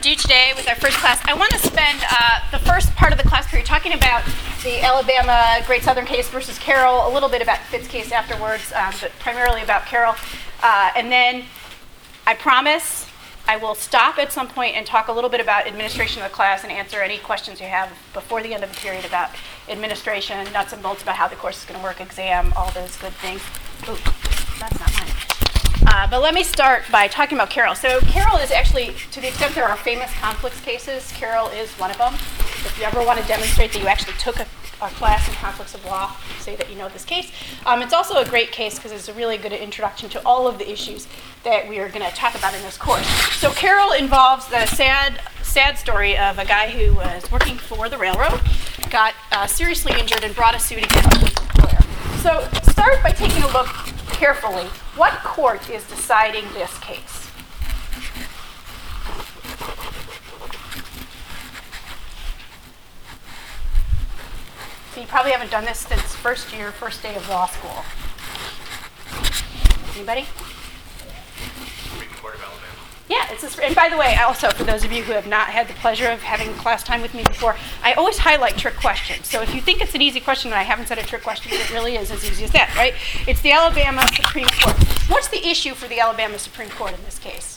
do today with our first class, I want to spend the first part of the class period talking about the Alabama Great Southern case versus Carroll, a little bit about Fitt's case afterwards, but primarily about Carroll. And then I promise I will stop at some point and talk a little bit about administration of the class and answer any questions you have before the end of the period about administration, nuts and bolts about how the course is going to work, exam, all those good things. Ooh, that's not mine. But let me start by talking about Carroll. So Carroll is actually, to the extent there are famous conflicts cases, Carroll is one of them. If you ever want to demonstrate that you actually took a class in conflicts of law, say that you know this case. It's also a great case because it's a really good introduction to all of the issues that we are going to talk about in this course. So Carroll involves the sad story of a guy who was working for the railroad, got seriously injured, and brought a suit against his employer. So start by taking a look carefully. What court is deciding this case? So you probably haven't done this since first day of law school. Anybody? Supreme Court of Alabama. Yeah, and by the way, also for those of you who have not had the pleasure of having class time with me before, I always highlight trick questions. So if you think it's an easy question and I haven't said a trick question, it really is as easy as that, right? It's the Alabama Supreme Court. What's the issue for the Alabama Supreme Court in this case?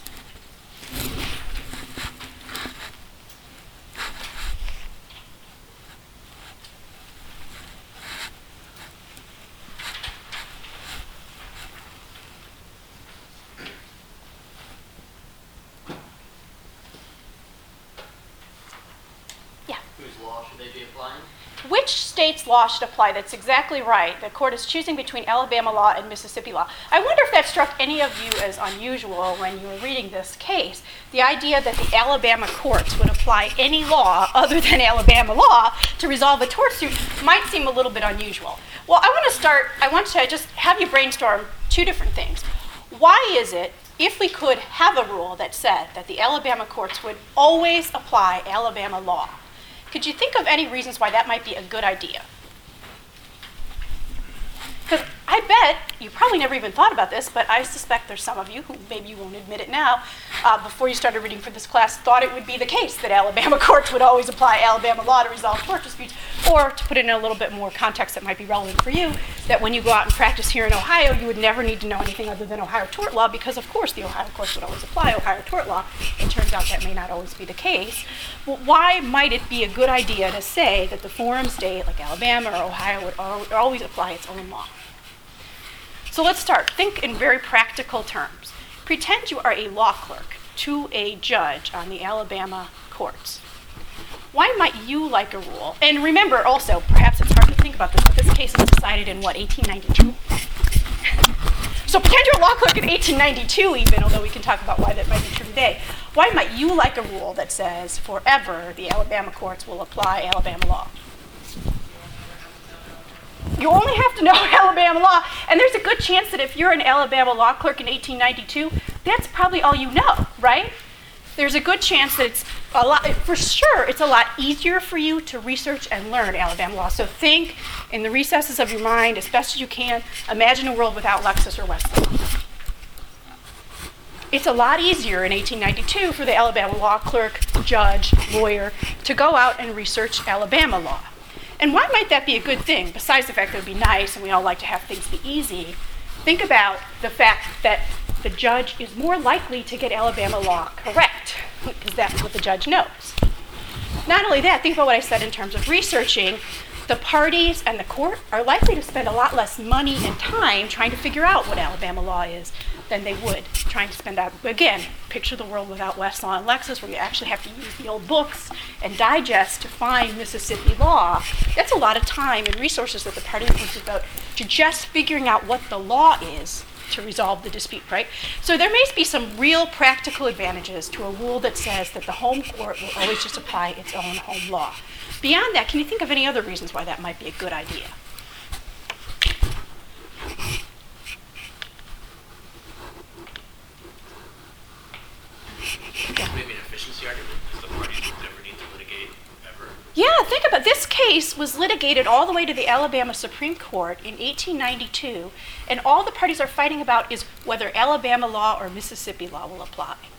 Which state's law should apply? That's exactly right. The court is choosing between Alabama law and Mississippi law. I wonder if that struck any of you as unusual when you were reading this case. The idea that the Alabama courts would apply any law other than Alabama law to resolve a tort suit might seem a little bit unusual. Well, I want to just have you brainstorm two different things. Why is it, if we could have a rule that said that the Alabama courts would always apply Alabama law, could you think of any reasons why that might be a good idea? Because I bet you probably never even thought about this, but I suspect there's some of you who maybe you won't admit it now, before you started reading for this class, thought it would be the case that Alabama courts would always apply Alabama law to resolve tort disputes, or to put it in a little bit more context that might be relevant for you, that when you go out and practice here in Ohio, you would never need to know anything other than Ohio tort law, because of course the Ohio courts would always apply Ohio tort law. It turns out that may not always be the case. Well, why might it be a good idea to say that the forum state, like Alabama or Ohio, would always apply its own law? So let's start. Think in very practical terms. Pretend you are a law clerk to a judge on the Alabama courts. Why might you like a rule? And remember also, perhaps it's hard to think about this, but this case was decided in, 1892? So pretend you're a law clerk in 1892 even, although we can talk about why that might be true today. Why might you like a rule that says forever the Alabama courts will apply Alabama law? You only have to know Alabama law, and there's a good chance that if you're an Alabama law clerk in 1892, that's probably all you know, right? There's a good chance that it's a lot easier for you to research and learn Alabama law. So think in the recesses of your mind, as best as you can, imagine a world without Lexis or Westlaw. It's a lot easier in 1892 for the Alabama law clerk, judge, lawyer to go out and research Alabama law. And why might that be a good thing? Besides the fact that it would be nice and we all like to have things be easy, think about the fact that the judge is more likely to get Alabama law correct, because that's what the judge knows. Not only that, think about what I said in terms of researching. The parties and the court are likely to spend a lot less money and time trying to figure out what Alabama law is than they would trying to spend out. Again, picture the world without Westlaw and Lexis, where you actually have to use the old books and digest to find Mississippi law. That's a lot of time and resources that the parties would devote to just figuring out what the law is to resolve the dispute, right? So there may be some real practical advantages to a rule that says that the home court will always just apply its own home law. Beyond that, can you think of any other reasons why that might be a good idea? Maybe an efficiency argument, because the parties would never need to litigate ever. Yeah, think about it. This case was litigated all the way to the Alabama Supreme Court in 1892, and all the parties are fighting about is whether Alabama law or Mississippi law will apply.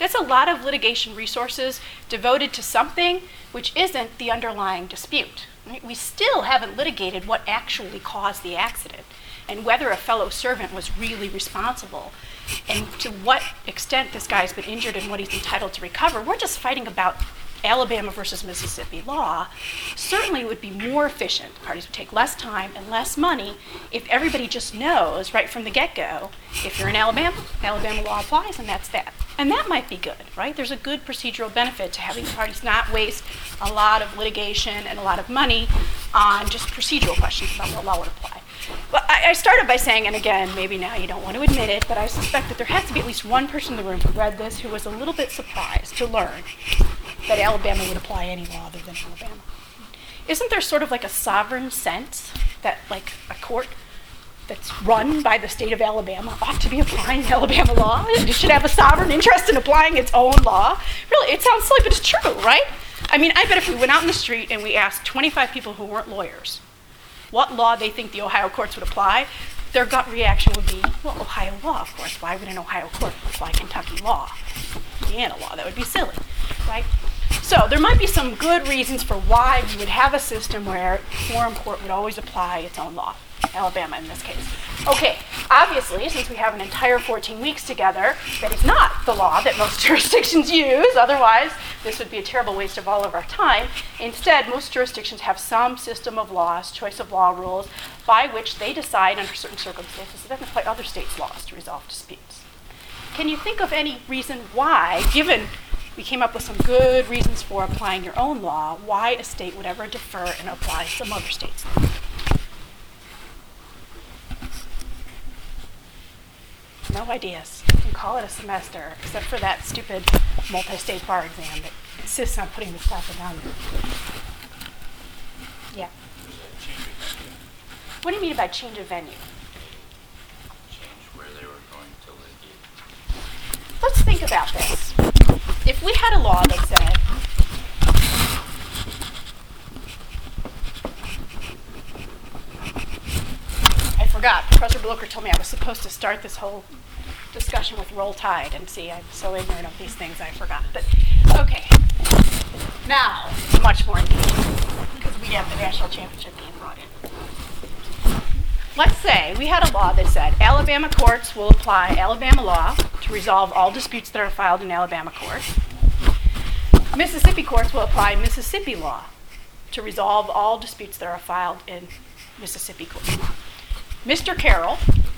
That's a lot of litigation resources devoted to something which isn't the underlying dispute. Right? We still haven't litigated what actually caused the accident and whether a fellow servant was really responsible and to what extent this guy's been injured and what he's entitled to recover. We're just fighting about Alabama versus Mississippi law. Certainly would be more efficient. Parties would take less time and less money if everybody just knows right from the get-go, if you're in Alabama, Alabama law applies, and that's that. And that might be good, right? There's a good procedural benefit to having parties not waste a lot of litigation and a lot of money on just procedural questions about what law would apply. Well, I started by saying, and again, maybe now you don't want to admit it, but I suspect that there has to be at least one person in the room who read this who was a little bit surprised to learn that Alabama would apply any law other than Alabama. Isn't there sort of like a sovereign sense that like a court that's run by the state of Alabama ought to be applying Alabama law? It should have a sovereign interest in applying its own law. Really, it sounds silly, but it's true, right? I mean, I bet if we went out in the street and we asked 25 people who weren't lawyers what law they think the Ohio courts would apply, their gut reaction would be, well, Ohio law, of course. Why would an Ohio court apply Kentucky law? Indiana law, that would be silly, right? So there might be some good reasons for why we would have a system where forum court would always apply its own law, Alabama in this case. Okay, obviously, since we have an entire 14 weeks together, that is not the law that most jurisdictions use. Otherwise, this would be a terrible waste of all of our time. Instead, most jurisdictions have some system of laws, choice of law rules, by which they decide under certain circumstances that they apply other states' laws to resolve disputes. Can you think of any reason why, given we came up with some good reasons for applying your own law, why a state would ever defer and apply some other state's law? No ideas. You can call it a semester, except for that stupid multi-state bar exam that insists on putting the stuff down there. Yeah. What do you mean by change of venue? Change where they were going to litigate. Let's think about this. If we had a law that said, I forgot, Professor Blocher told me I was supposed to start this whole discussion with Roll Tide, and see, I'm so ignorant of these things, I forgot. But, okay, now, much more engaging, because we have the national championship being brought in. Let's say we had a law that said Alabama courts will apply Alabama law to resolve all disputes that are filed in Alabama courts. Mississippi courts will apply Mississippi law to resolve all disputes that are filed in Mississippi courts. Mr. Carroll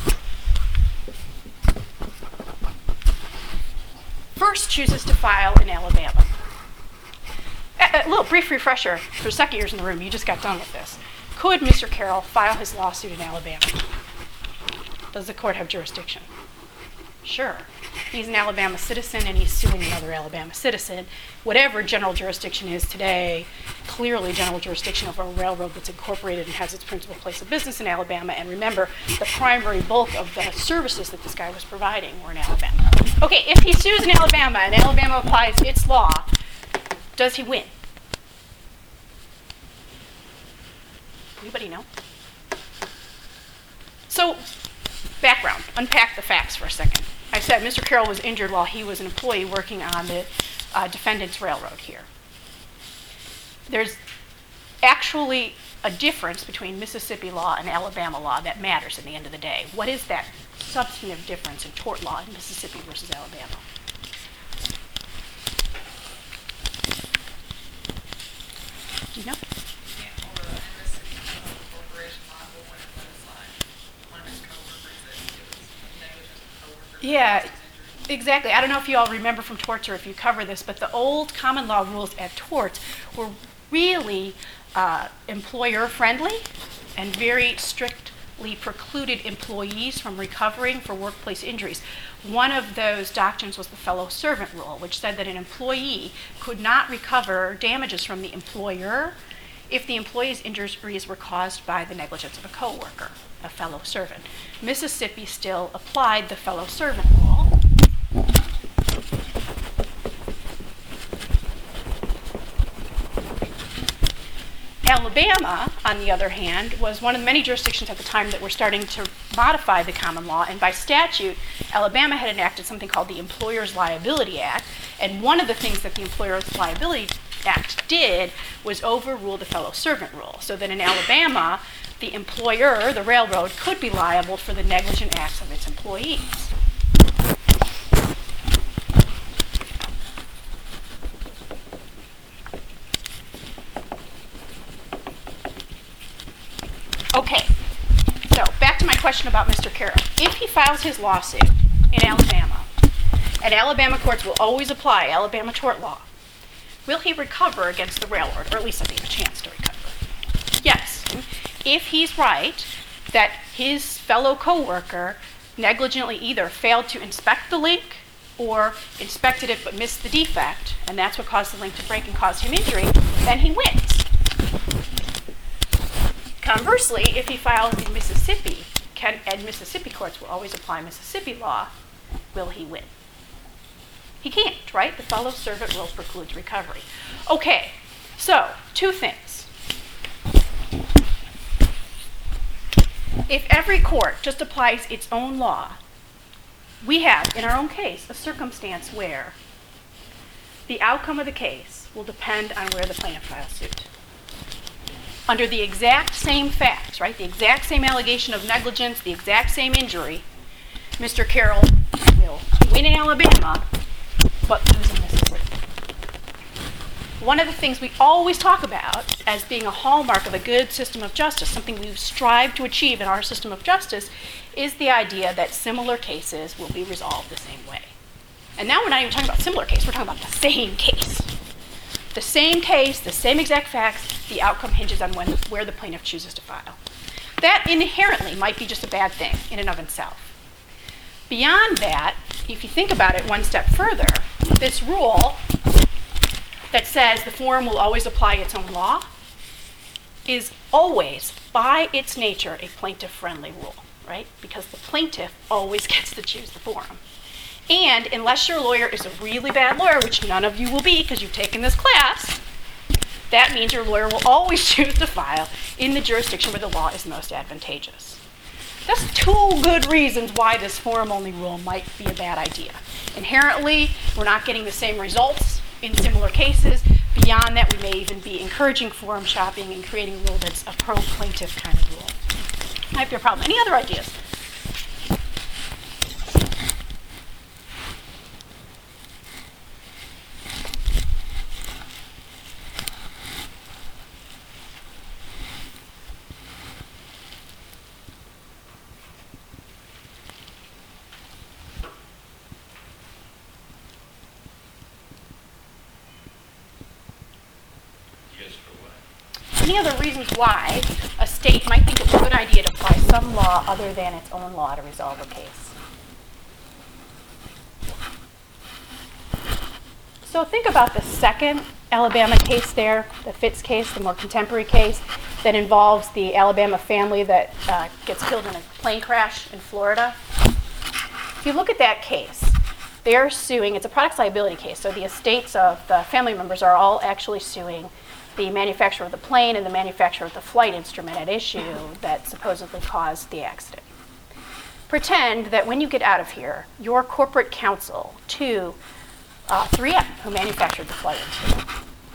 first chooses to file in Alabama. A little brief refresher for second years in the room, you just got done with this. Could Mr. Carroll file his lawsuit in Alabama? Does the court have jurisdiction? Sure. He's an Alabama citizen and he's suing another Alabama citizen. Whatever general jurisdiction is today, clearly general jurisdiction of a railroad that's incorporated and has its principal place of business in Alabama. And remember, the primary bulk of the services that this guy was providing were in Alabama. Okay, if he sues in Alabama and Alabama applies its law, does he win? Anybody know? So, background, unpack the facts for a second. I said Mr. Carroll was injured while he was an employee working on the defendant's railroad here. There's actually a difference between Mississippi law and Alabama law that matters at the end of the day. What is that substantive difference in tort law in Mississippi versus Alabama? Do you know? Yeah, exactly. I don't know if you all remember from torts or if you cover this, but the old common law rules at torts were really employer-friendly and very strictly precluded employees from recovering for workplace injuries. One of those doctrines was the fellow servant rule, which said that an employee could not recover damages from the employer if the employee's injuries were caused by the negligence of a coworker, a fellow servant. Mississippi still applied the fellow servant rule. Alabama, on the other hand, was one of the many jurisdictions at the time that were starting to modify the common law, and by statute, Alabama had enacted something called the Employers' Liability Act, and one of the things that the Employers' Liability Act did was overrule the fellow servant rule, so that in Alabama, the employer, the railroad, could be liable for the negligent acts of its employees. Okay, so back to my question about Mr. Carroll. If he files his lawsuit in Alabama, and Alabama courts will always apply Alabama tort law, will he recover against the railroad, or at least have a chance to recover? Yes, if he's right that his fellow coworker negligently either failed to inspect the link or inspected it but missed the defect, and that's what caused the link to break and caused him injury, then he wins. Conversely, if he files in Mississippi, and Mississippi courts will always apply Mississippi law, will he win? He can't, right? The fellow servant rule precludes recovery. Okay, so 2 things. If every court just applies its own law, we have, in our own case, a circumstance where the outcome of the case will depend on where the plaintiff files suit. Under the exact same facts, right, the exact same allegation of negligence, the exact same injury, Mr. Carroll will win in Alabama, but lose in Mississippi. One of the things we always talk about as being a hallmark of a good system of justice, something we strive to achieve in our system of justice, is the idea that similar cases will be resolved the same way. And now we're not even talking about similar case, we're talking about the same case. The same case, the same exact facts, the outcome hinges on where the plaintiff chooses to file. That inherently might be just a bad thing in and of itself. Beyond that, if you think about it one step further, this rule that says the forum will always apply its own law is always, by its nature, a plaintiff-friendly rule, right? Because the plaintiff always gets to choose the forum. And unless your lawyer is a really bad lawyer, which none of you will be because you've taken this class, that means your lawyer will always choose to file in the jurisdiction where the law is most advantageous. That's 2 good reasons why this forum-only rule might be a bad idea. Inherently, we're not getting the same results in similar cases. Beyond that, we may even be encouraging forum shopping and creating a rule that's a pro-plaintiff kind of rule. Might be a problem. Any other ideas? Any other reasons why a state might think it's a good idea to apply some law other than its own law to resolve a case? So think about the second Alabama case there, the Fitz case, the more contemporary case that involves the Alabama family that gets killed in a plane crash in Florida. If you look at that case, they're suing, it's a products liability case, so the estates of the family members are all actually suing the manufacturer of the plane and the manufacturer of the flight instrument at issue that supposedly caused the accident. Pretend that when you get out of here, your corporate counsel to 3M, who manufactured the flight instrument.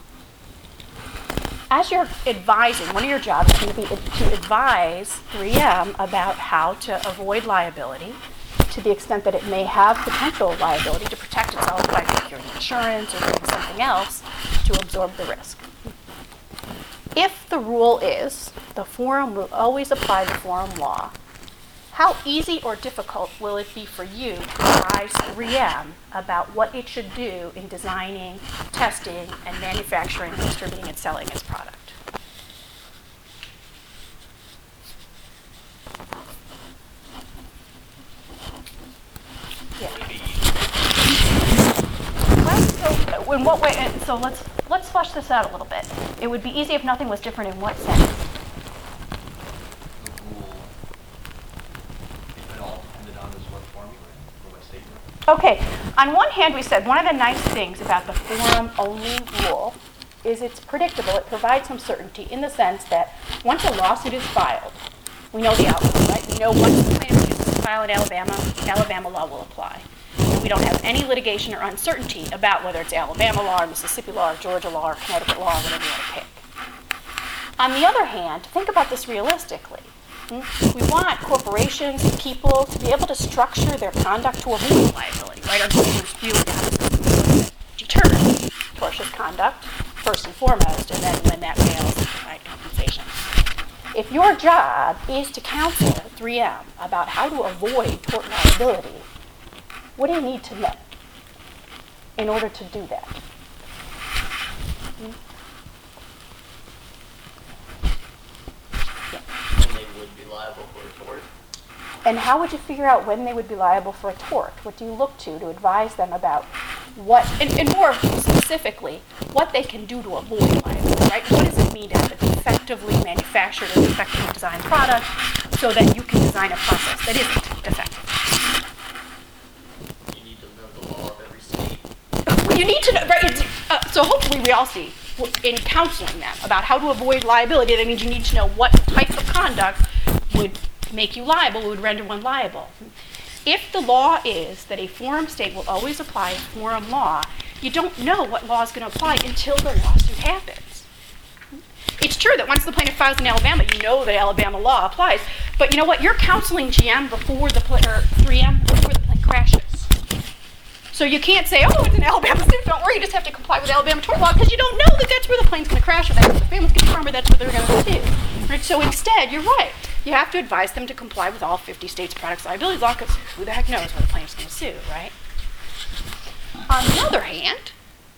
As you're advising, one of your jobs is going to be to advise 3M about how to avoid liability to the extent that it may have potential liability to protect itself by securing insurance or doing something else to absorb the risk. If the rule is the forum will always apply the forum law, how easy or difficult will it be for you to advise 3M about what it should do in designing, testing, and manufacturing, distributing, and selling its product? Yeah. So in what way? So let's flesh this out a little bit. It would be easy if nothing was different in what sense? The rule, if it all depended on what form you were in, or what state you were in. Okay, on one hand we said one of the nice things about the forum-only rule is it's predictable. It provides some certainty in the sense that once a lawsuit is filed, we know the outcome, right? We know once the plaintiff chooses to file in Alabama, Alabama law will apply. And we don't have any litigation or uncertainty about whether it's Alabama law or Mississippi law or Georgia law or Connecticut law or whatever you want to pick. On the other hand, think about this realistically. We want corporations and people to be able to structure their conduct to avoid liability, right? Our goal is to deter tortious conduct, first and foremost, and then when that fails, provide compensation. If your job is to counsel 3M about how to avoid tort liability, what do you need to know in order to do that? When they would be liable for a tort. And how would you figure out when they would be liable for a tort? What do you look to advise them about what, and more specifically, what they can do to avoid liability, right? What does it mean to have a defectively manufactured or defectively designed product so that you can design a process that isn't defective? You need to know the law of every state. You need to know, right? So hopefully we all see in counseling them about how to avoid liability, that means you need to know what type of conduct would make you liable, would render one liable. If the law is that a forum state will always apply forum law, you don't know what law is going to apply until the lawsuit happens. It's true that once the plaintiff files in Alabama, you know that Alabama law applies, but you know what? You're counseling GM before the or 3M before the plane crashes. So you can't say, oh, it's an Alabama suit, don't worry, you just have to comply with Alabama tort law, because you don't know that that's where the plane's going to crash, or that's where the family's going to come, or that's where they're going to sue. Right? So instead, you're right. You have to advise them to comply with all 50 states' products liability law, because who the heck knows where the plaintiff's going to sue, right? On the other hand,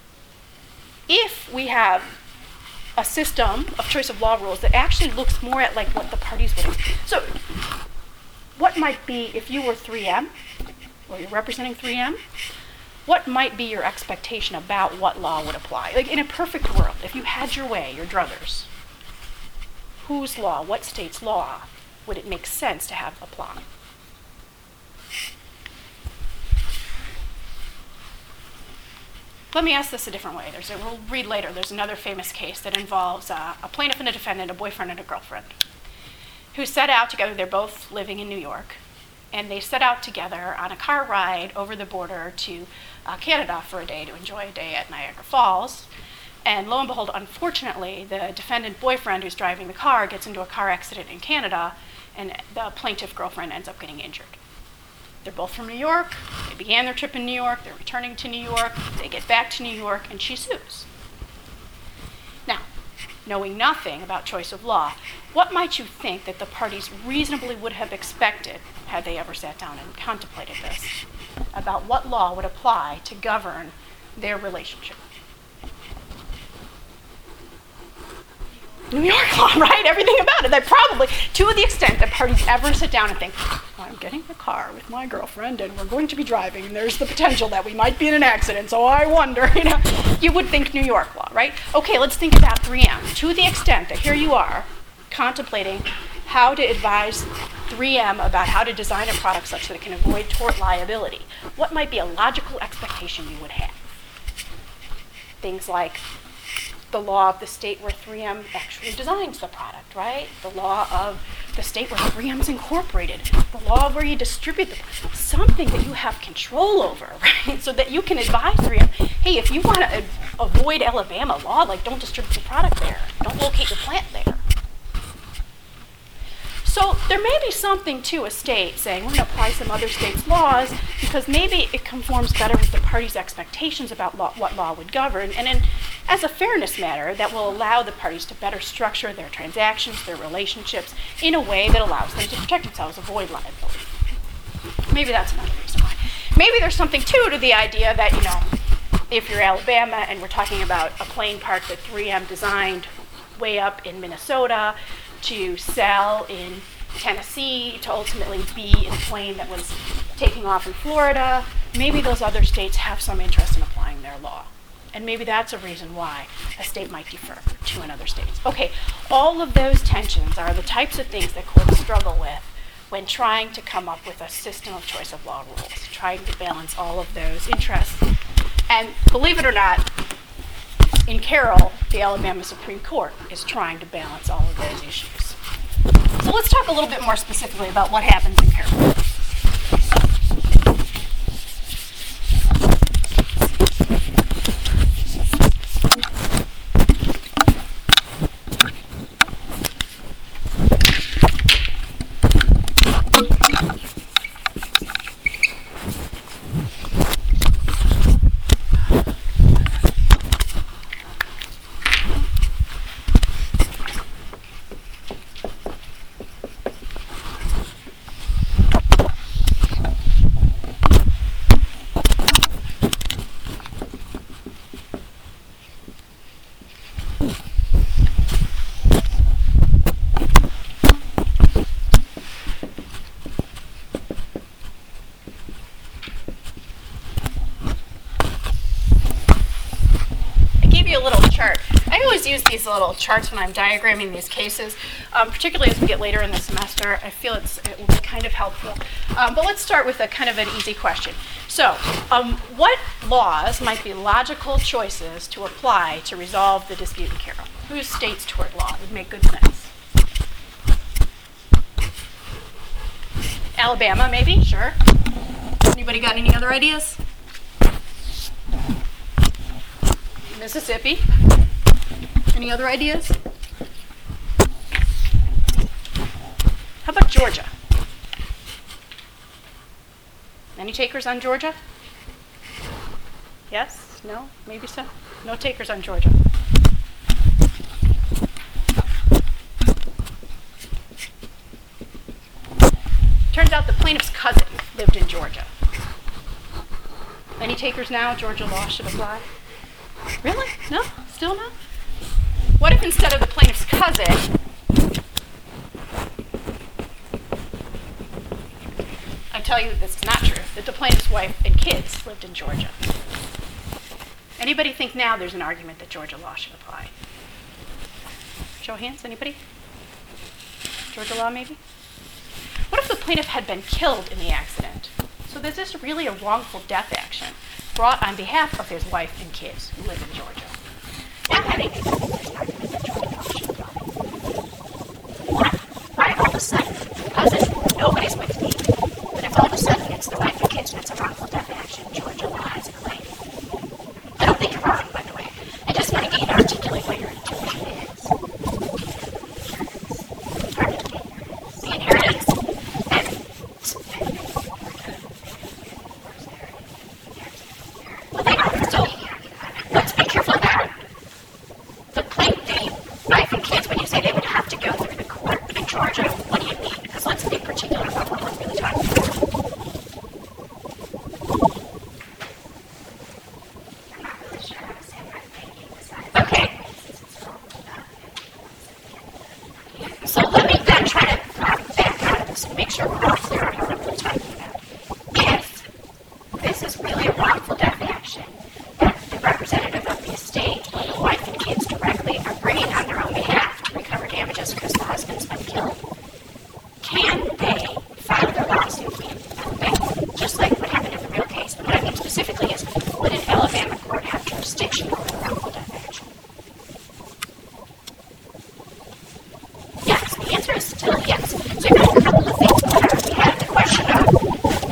if we have a system of choice of law rules that actually looks more at like what the parties would do. So what might be, if you were 3M, or you're representing 3M, what might be your expectation about what law would apply? Like in a perfect world, if you had your way, your druthers, whose law, what state's law would it make sense to have apply? Let me ask this a different way. We'll read later. There's another famous case that involves a plaintiff and a defendant, a boyfriend and a girlfriend, who set out together. They're both living in New York, and they set out together on a car ride over the border to Canada for a day to enjoy a day at Niagara Falls. And lo and behold, unfortunately, the defendant boyfriend who's driving the car gets into a car accident in Canada, and the plaintiff girlfriend ends up getting injured. They're both from New York. They began their trip in New York. They're returning to New York. They get back to New York, and she sues. Now, knowing nothing about choice of law, what might you think that the parties reasonably would have expected, had they ever sat down and contemplated this, about what law would apply to govern their relationship? New York law, right? Everything about it. They probably, to the extent that parties ever sit down and think, I'm getting in a car with my girlfriend and we're going to be driving and there's the potential that we might be in an accident, so I wonder, you would think New York law, right? Okay, let's think about 3M. To the extent that here you are contemplating how to advise 3M about how to design a product such that it can avoid tort liability, what might be a logical expectation you would have? Things like the law of the state where 3M actually designs the product, right? The law of the state where 3M's incorporated, the law of where you distribute the product, something that you have control over, right? So that you can advise 3M, hey, if you want to avoid Alabama law, like don't distribute the product there, don't locate your plant there. So there may be something to a state saying, we're going to apply some other states' laws because maybe it conforms better with the parties' expectations about what law would govern, and then as a fairness matter, that will allow the parties to better structure their transactions, their relationships, in a way that allows them to protect themselves, avoid liability. Maybe that's another reason why. Maybe there's something, too, to the idea that, if you're Alabama and we're talking about a plane part that 3M designed way up in Minnesota to sell in Tennessee to ultimately be in a plane that was taking off in Florida, maybe those other states have some interest in applying their law. And maybe that's a reason why a state might defer to another state. Okay, all of those tensions are the types of things that courts struggle with when trying to come up with a system of choice of law rules, trying to balance all of those interests. And believe it or not, in Carroll, the Alabama Supreme Court is trying to balance all of those issues. So let's talk a little bit more specifically about what happens in Carroll. A little chart. I always use these little charts when I'm diagramming these cases, particularly as we get later in the semester. I feel it will be kind of helpful. But let's start with a kind of an easy question. So, what laws might be logical choices to apply to resolve the dispute in Carroll? Whose state's tort law would make good sense? Alabama, maybe? Sure. Anybody got any other ideas? Mississippi. Any other ideas? How about Georgia? Any takers on Georgia? Yes? No? Maybe so? No takers on Georgia. Turns out the plaintiff's cousin lived in Georgia. Any takers now? Georgia law should apply? Really? No? Still no? What if instead of the plaintiff's cousin, I tell you that's not true, that the plaintiff's wife and kids lived in Georgia? Anybody think now there's an argument that Georgia law should apply? Show of hands, anybody? Georgia law maybe? What if the plaintiff had been killed in the accident? So this is really a wrongful death action brought on behalf of his wife and kids who live in Georgia. Now, having why all of a sudden, cousin, nobody's with me, but if all of a sudden it's the wife and kids and it's a wrongful death action, Georgia law has a claim. I don't think you're wrong, by the way. I just want to get you to articulate what your intuition is. The inheritance. Let's be careful about it. The wife and kids, when you say they would have to go through the court in Georgia, what do you mean? Because let's be particular about what we're really talking about. Okay. So let me then try to back out of this and make sure we're all clear on what we're talking about. If this is really a wrongful death action, the representative of the estate or the wife and kids directly are bringing on their own behalf to recover damages because the husband's been killed, can they file their lawsuit in Alabama? Just like what happened in the real case. But what I mean specifically is, would an Alabama court have jurisdiction over a wrongful death action? Yes, the answer is still yes. So you've got a couple of things there. We have the question of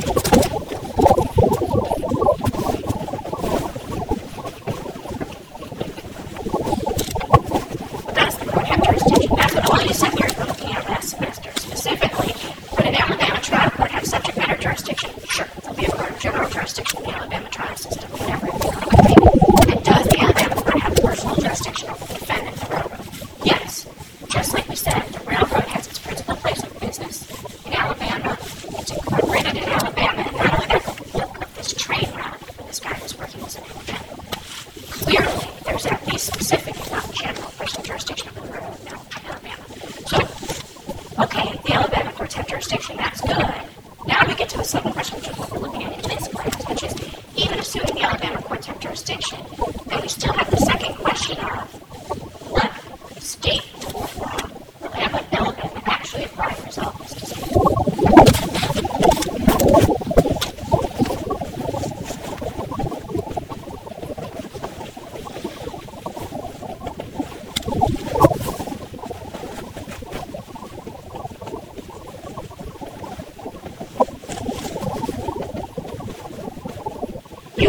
specifically, would an Alabama trial court have subject matter jurisdiction? Sure, it'll be a court of general jurisdiction in the Alabama trial system, whatever it is. And does the Alabama court have personal jurisdiction over the defendant, the railroad? Yes. Just like we said, the railroad has its principal place of business in Alabama. It's incorporated in Alabama, and not only that, but the look of this train route where this guy was working as an independent. Clearly, there's at least specific, if not general, personal jurisdiction over the railroad in Alabama. So, okay, the Alabama courts have jurisdiction, that's good. Now we get to the second question, which is what we're looking at in this class, which is, even assuming the Alabama courts have jurisdiction, then we still have the second question of what state tort law will Alabama actually apply to resolve this dispute.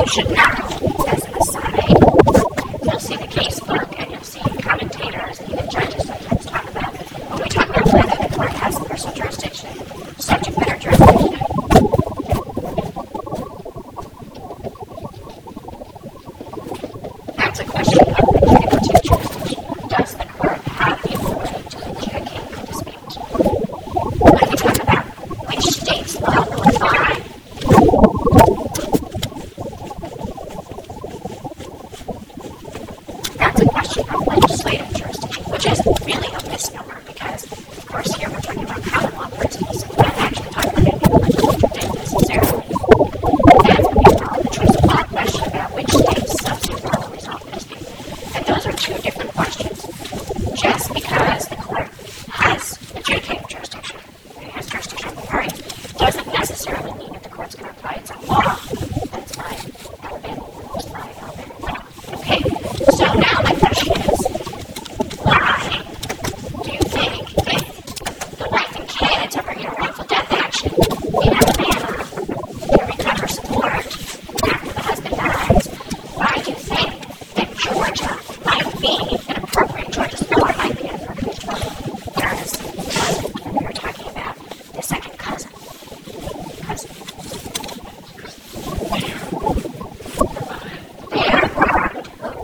should know, as an aside, you'll see the casebook and you'll see commentators and even judges sometimes talk about when we talk about whether the court has personal jurisdiction, subject matter jurisdiction. That's a question of adjudicative jurisdiction. Does the court have the authority to adjudicate the dispute? When we talk about which state's law will apply, that's a question of legislative jurisdiction, which is really a misnomer because, of course, here we're talking about common law principles, and we're not actually talking about anything legislative necessarily. That's what we call the choice of law question about which state's substantive law will resolve the dispute. And those are two different questions. Just because the court has adjudicative jurisdiction, has jurisdiction of the parties, doesn't necessarily mean that the court's going to apply its own law. That's why Alabama rules by Alabama law. Okay, so now my question is, why do you think if the wife and kids are bringing a wrongful death action in Alabama to recover support after the husband dies, why do you think that Georgia might be an appropriate, Georgia's law might be an appropriate law, whereas the cousin, when we were talking about the second cousin, they are armed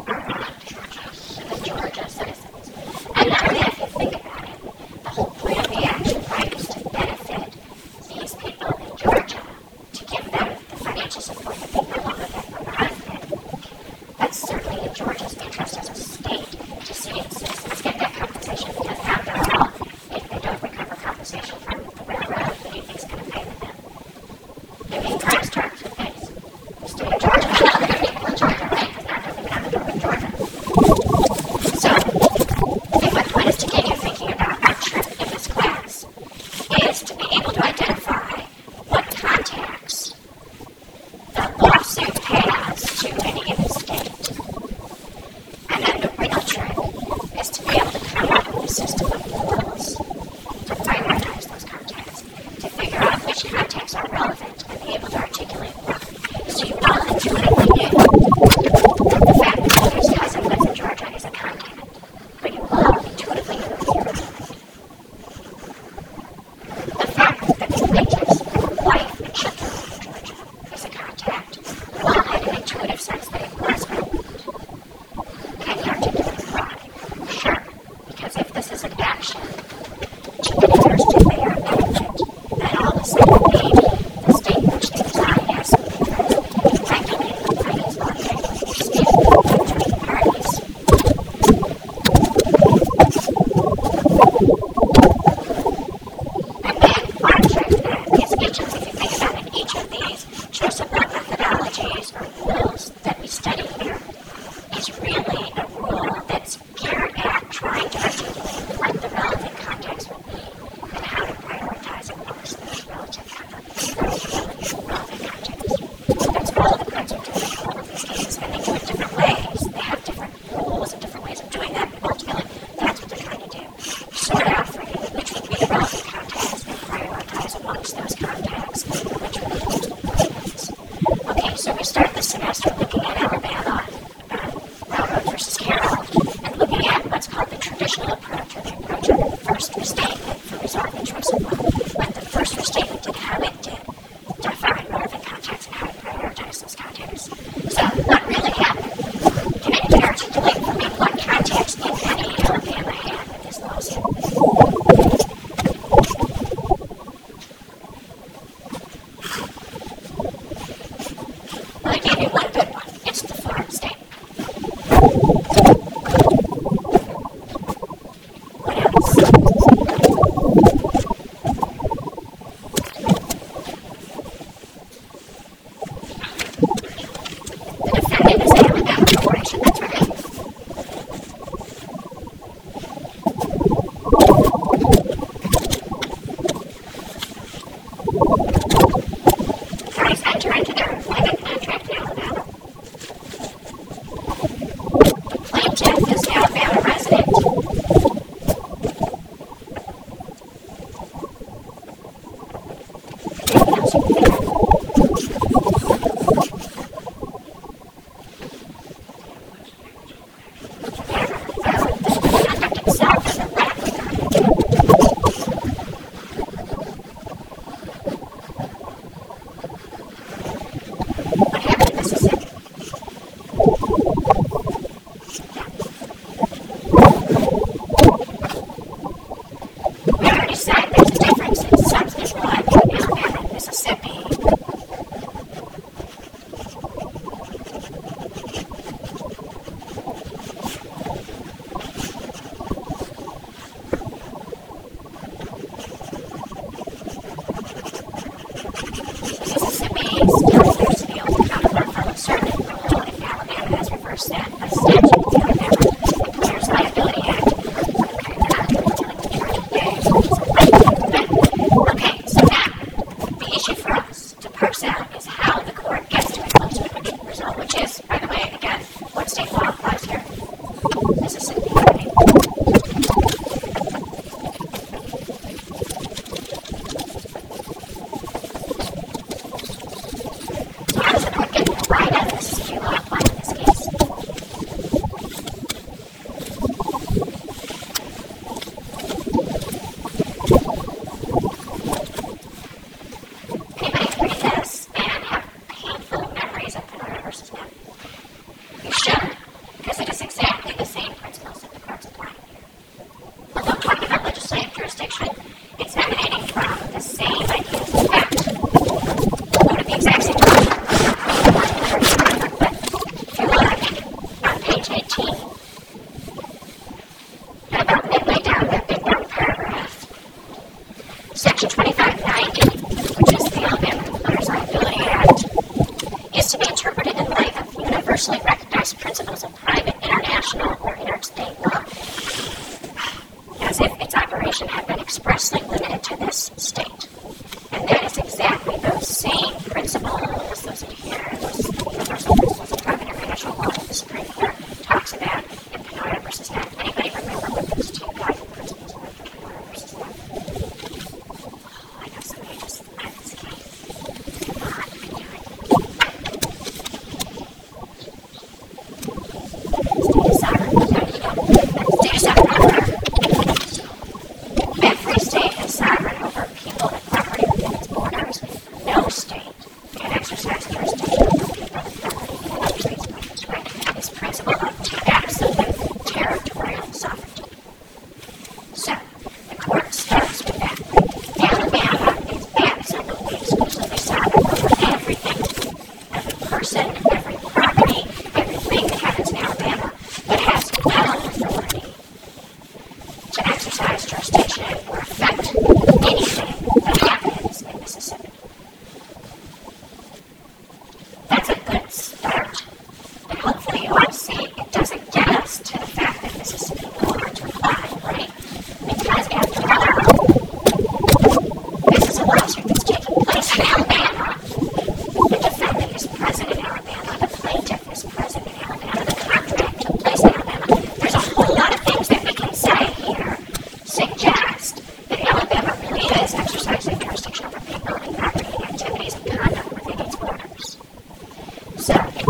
Georgia citizens. And not only if you think about it, the whole point of the action, right, is to benefit these people in Georgia, to give them the financial support that they no longer get from the husband. That's certainly in Georgia's interest as a state to see its citizens get that compensation, because after all, if they don't recover compensation from the railroad, who do you think is going to pay them? They mean price terms of things. The state of Georgia, they're going to people in Georgia, right? Because they're not going to have to do it in Georgia. So, my point is to get you thinking about our trip in this class is to be able to identify what contacts the lawsuit has to any given state. And then the real trick is to be able to come up with a system of rules to prioritize those contacts, to figure out which contacts are relevant and be able to articulate why. So you all intuitively knew that the fact that Walter's cousin lives in Georgia is a contact, but you all intuitively knew the fact that the plaintiff's wife and children live in Georgia is a contact. You all had an intuitive sense that it was relevant. Can you articulate why? Sure, because if this is an action to administer their benefit, then all of a sudden maybe the state in which they reside has something to regulate the finance law, regulate the dispute between the parties. And then our trick then is each of, if you think about it, each of these choice of law methodologies or rules that we study here is really a rule that's geared at trying to articulate what the relevant context would be and how to prioritize amongst those relevant contexts. That's all the courts are doing in all of these cases, and they do it different ways. They have different rules and different ways of doing that, but ultimately that's what they're trying to do. Sort out which would be the relevant context and prioritize amongst those contexts which would be the most important ones. Okay, so we start this semester looking at Alabama, Railroad versus Carroll, and looking at what's called the traditional approach, or the approach of the first restatement for resolving choice of law. What the first restatement did, how it did define relevant contexts and how to prioritize those contexts. So, what really happened? Can anybody articulate for me what context, if any, Alabama had with this lawsuit? Well, I gave you one good one. It's the foreign state. What else? The defendant is the Alabama corporation, that's right. Parties enter into their employment contract in Alabama. The plaintiff is an Alabama resident. Anything else you can think of? Mississippi, right? So how does the court get it right out of Mississippi law apply in this case? Anybody read this and have painful memories of Penora versus Knapp? You should, because it is exactly the same principles that the court's applying here. Although talking about legislative jurisdiction, it's emanating from the same ideas of fact. Go to the exact same document. But if you look on page 18, and about midway down that big long paragraph, Section 2590, which is the Alabama Employers Liability Act, is to be interpreted in light of universally recognized principles of private, international, or interstate law, as if its operation had been expressly limited to this state. And that is exactly those same principles, those adhere, those universal principles of private international law that the Supreme Court talks about in Penora versus Knapp. Anybody remember what those two guiding principles were for Penora versus Knapp? Oh, I know somebody just had this case. Come on, you can do it. State is sovereign. There you go. State is sovereign. Every state has sovereign over people and property within its borders. No state can exercise jurisdiction over people and property within other states' borders, right? This principle of absolute territorial sovereignty. So, the court starts with that. Alabama is absolutely exclusively sovereign over everything. Every person, every property, everything that happens in Alabama, but has no authority to exercise jurisdiction or affect anything that happens in Mississippi. That's a good start, but hopefully you all see it doesn't get us to the fact that Mississippi law are to apply, right? Because after all, this is a lawsuit that's taking place in Alabama. The defendant is present in Alabama, the plaintiff is present in Alabama, the contract took place in Alabama. There's a whole lot of things that we can say here suggest that Alabama really is exercising jurisdiction over people and property and activities and conduct within its borders. So,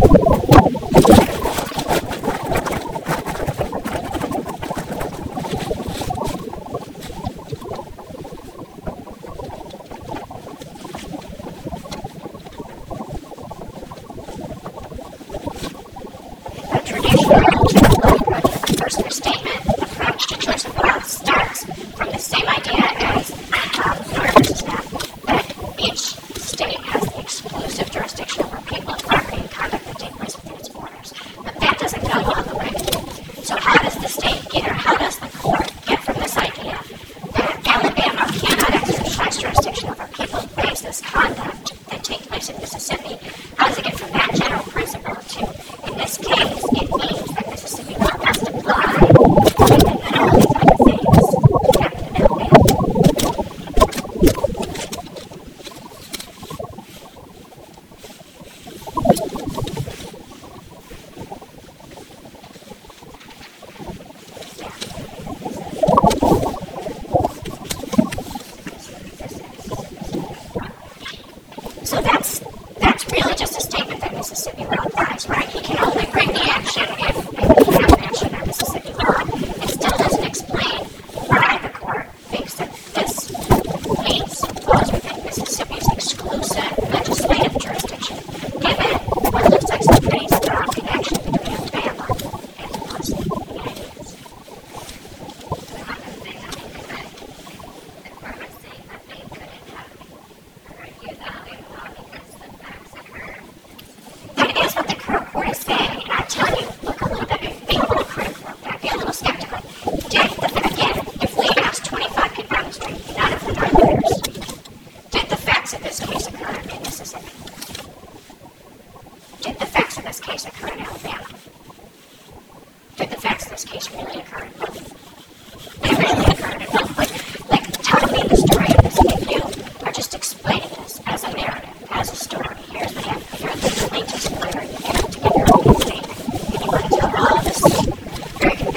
a traditional first restatement approach to choice of law starts from the same idea as Penora versus Knapp, that each state has the exclusive jurisdiction over people and property and conduct that take place within its borders. But that doesn't go all the way. So how does the state get, or how does the court get from this idea that Alabama cannot exercise jurisdiction over people-based conduct that take place in Mississippi? How does it get from that general principle to, in this case, it means that Mississippi law must apply, and that all these other things happen in Alabama? So that's really just a statement that Mississippi law applies, right? He can only bring the action if he has an action on Mississippi law. It still doesn't explain why the court thinks that this case falls within Mississippi's exclusive legislative jurisdiction, given what looks like some pretty strong connection between Alabama and the laws in the United States. The court was saying that they couldn't have reviewed the Alabama law because the facts occurred. That is what the court is saying. And I tell you, look a little bit, be a little critical of that, be a little skeptical. Again, if we ask 25 people on the street, none of them are lawyers, did the facts of this case occur in Mississippi? Did the facts of this case occur in Alabama? Did the facts of this case really occur in both? They really occurred in both. Like tell me the story of this if you are just explaining this as a narrative, as a story. Here's what happened. You're the plaintiff's lawyer. You have to give your own statement. And you want to tell all of this very convincing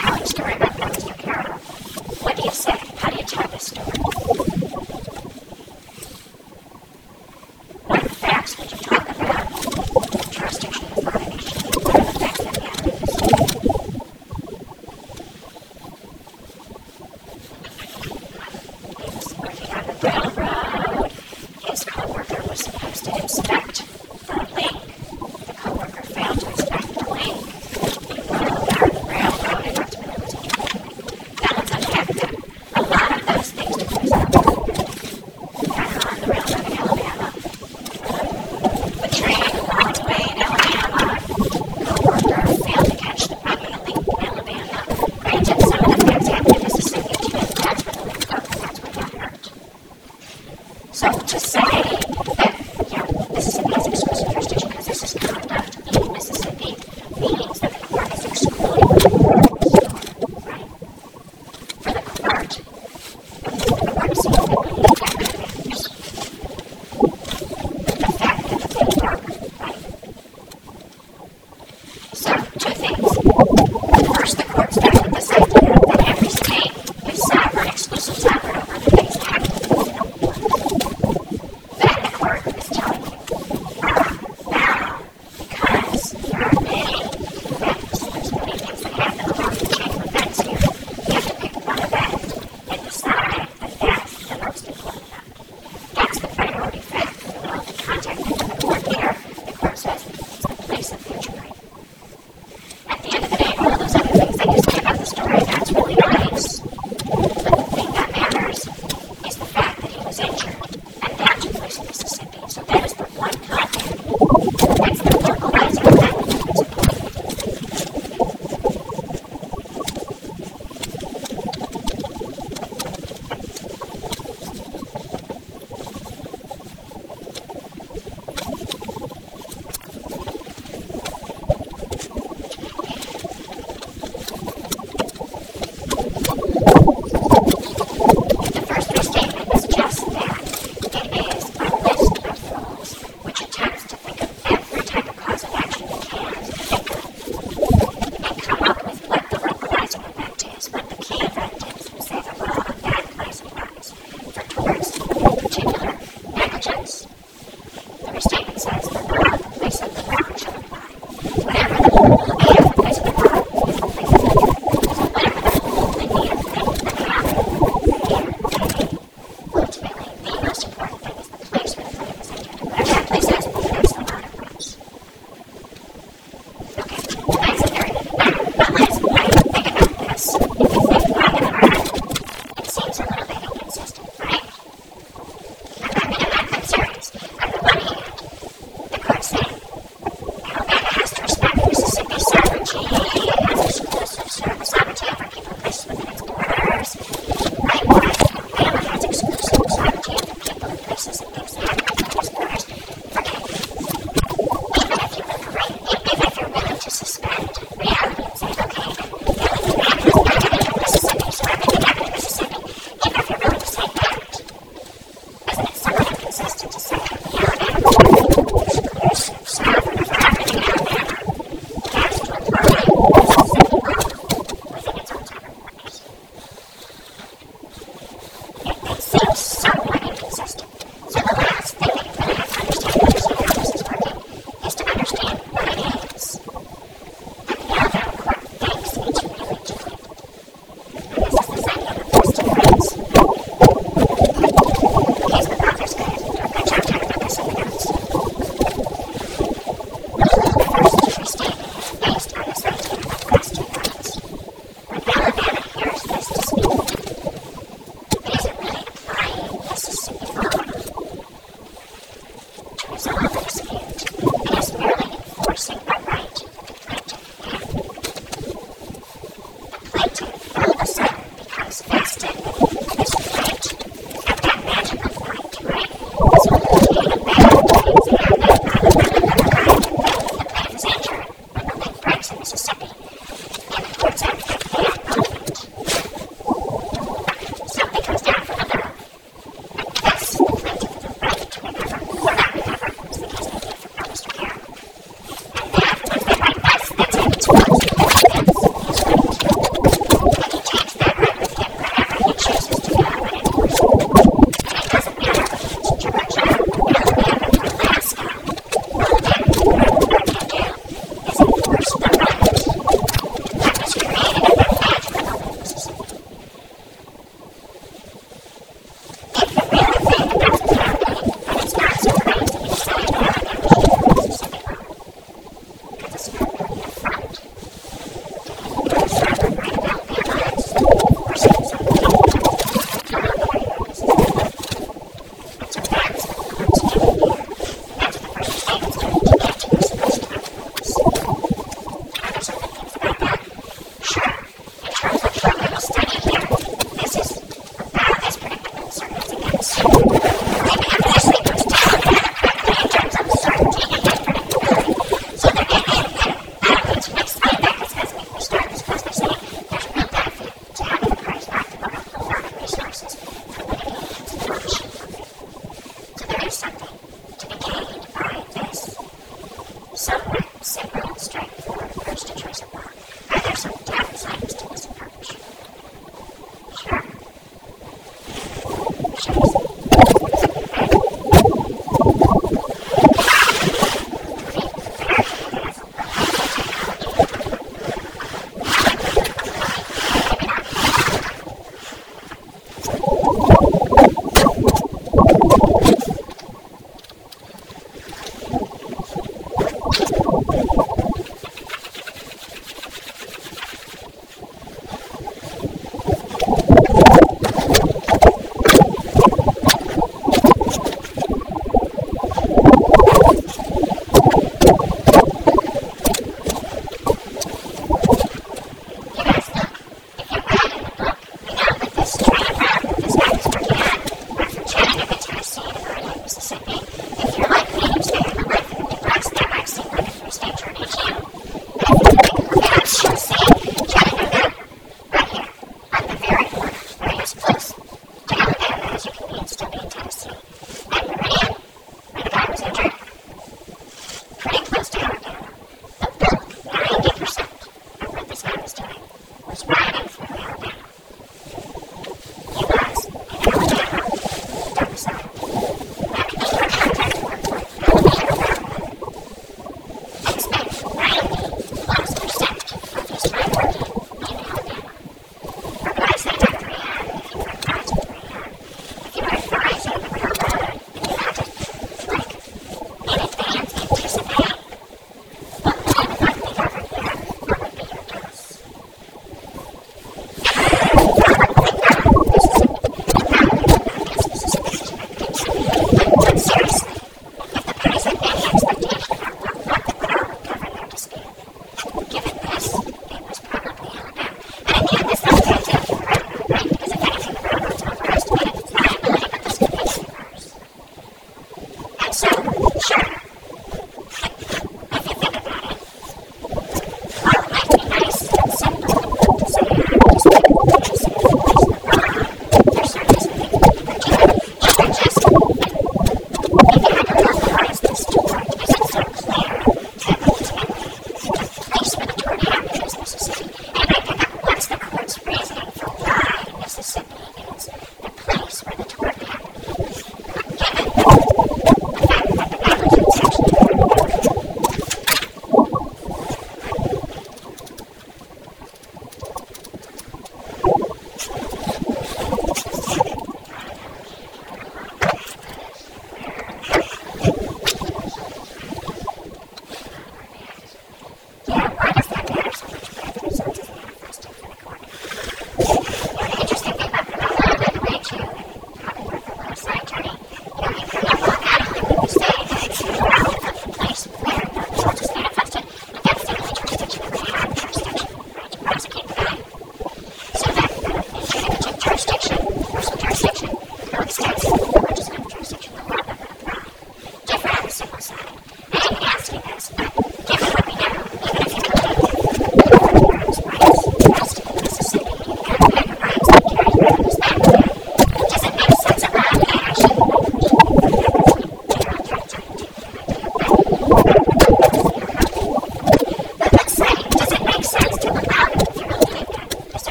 court starts with this idea that every state is sovereign, exclusive sovereign over the base capitals. Then the court is telling you, now, because there are many events, there's many things that happen along the chain of events here, you have to pick one event and decide that that's the most important event. That's the priority factor. Well, the context of the court here, the court says it's the place of future right. At the end of the day, all those other things that you say about the decided to listen first. Sure. Sure.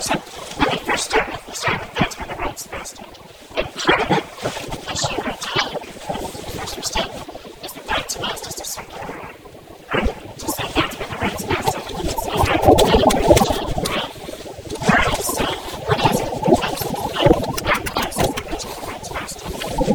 So let me first start with that's when the rights vested. And part of the issue I take with the first restatement is that to me is just a circular argument. To say that's when the rights vested, you can say that with any regime, right? Why say what is it that makes it that close as the original rights vested?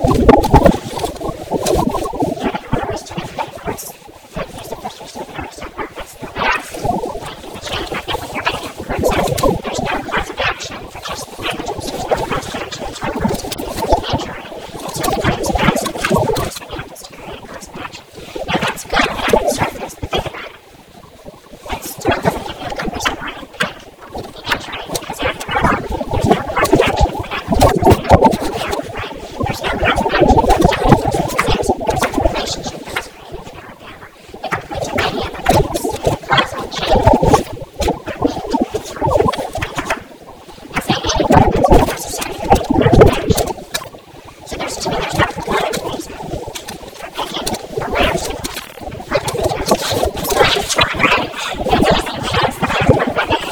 In order to defend, of course, that is the first restatement. That's the last thing to change. I think what you're getting at, the court says there's no cause of action for just the negligence. There's no cause of action, there's no cause of injury. And so the claims pass and that's the cause for Kansas to create a cause of action. Now that's good on the surface, but think about it. That still doesn't give you a good reason why you pick the injury, because after all, there's no cause of action for negligence. Right? There's no cause of action for negligence. There's a relationship that was created in Alabama. You can point to any of the things, the causal chain that lead to that injury. And say any one of those is necessary to create a cause of action. So to me, there's no good reason for picking the last one. Other than just, it's the last one, right? It's easy because the last one went ahead.